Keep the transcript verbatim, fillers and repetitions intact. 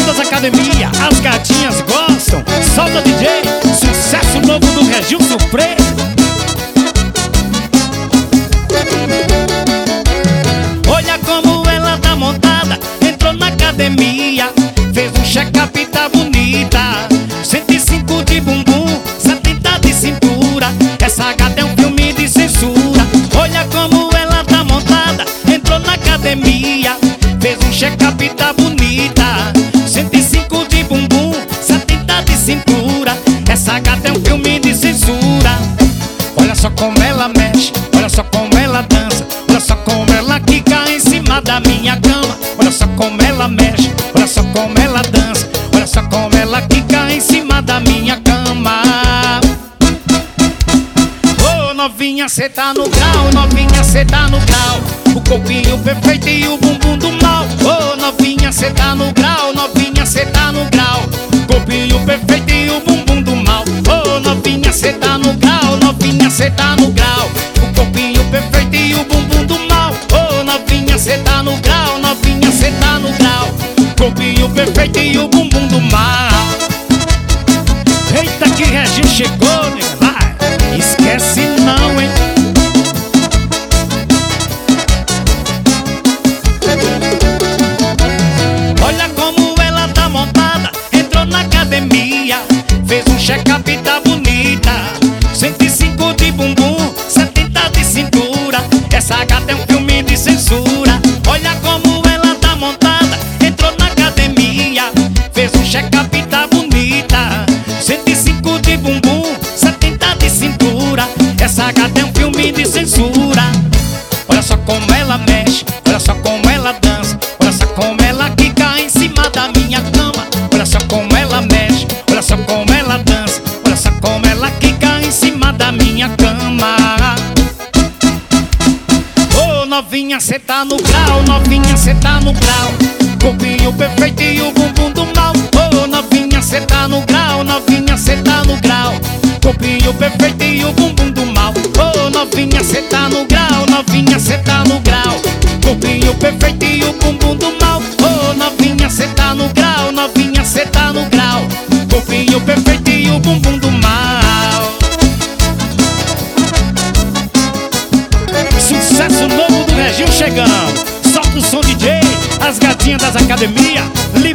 das academias, as gatinhas gostam. Solta D J, sucesso novo do Regilson Preto. Olha como ela tá montada, entrou na academia, fez um check-up, tá bonita. Cento e cinco de bumbum, setenta de cintura. Essa gata é um filme de censura. Olha como ela tá montada, entrou na academia, fez um check-up, tá bonita. Cento e cinco de bumbum, setenta de cintura. Essa gata é um filme de censura. Olha só como ela mexe, olha só como ela dança, olha só como ela quica em cima da minha cama. Olha só como ela mexe, olha só como ela dança, olha só como ela quica em cima da minha cama. Ô, novinha, cê tá no grau, novinha, cê tá no grau. O corpinho perfeito e o bumbum do mal. Ô, novinha, cê tá no grau, novinha, cê tá no grau. Corpinho perfeito e o bumbum do mal. Ô, novinha, cê tá no grau, novinha, cê tá no grau. O corpinho perfeito e o bumbum do mal. Ô, novinha, cê tá no grau, novinha, cê tá no grau. Corpinho perfeito e o bumbum do mal. Eita que Regil chegou, nega, vai, esquece não, hein. Olha como ela tá montada, entrou na academia, fez um check-up, tá bonita. Cento e cinco de bumbum, setenta de cintura. Essa gata é um filme de censura. Olha como ela tá montada, entrou na academia, fez um check-up, tá bonita. Cento e cinco de bumbum, setenta de cintura. Essa gata é um filme de censura. Olha só como ela mexe, olha só como ela dança, olha só como ela quica em cima da minha cama. Olha só como ela mexe, olha só como ela dança, olha só como ela quica em cima da minha cama. Ô, novinha, cê tá no grau, novinha, cê tá no grau. Corpinho perfeito e o bumbum do mal. Ô, novinha, cê tá no grau, novinha, cê tá no grau. Corpinho perfeito e o bumbum do mal. Ô, novinha, cê tá no grau, novinha, cê tá no grau. Corpinho perfeito e o bumbum do mal. Ô, novinha, cê tá no grau, novinha, cê tá no grau. Corpinho perfeito e o bumbum do mal. Sucesso novo do Regil chegando. Solta o som D J, as gatinhas das academias.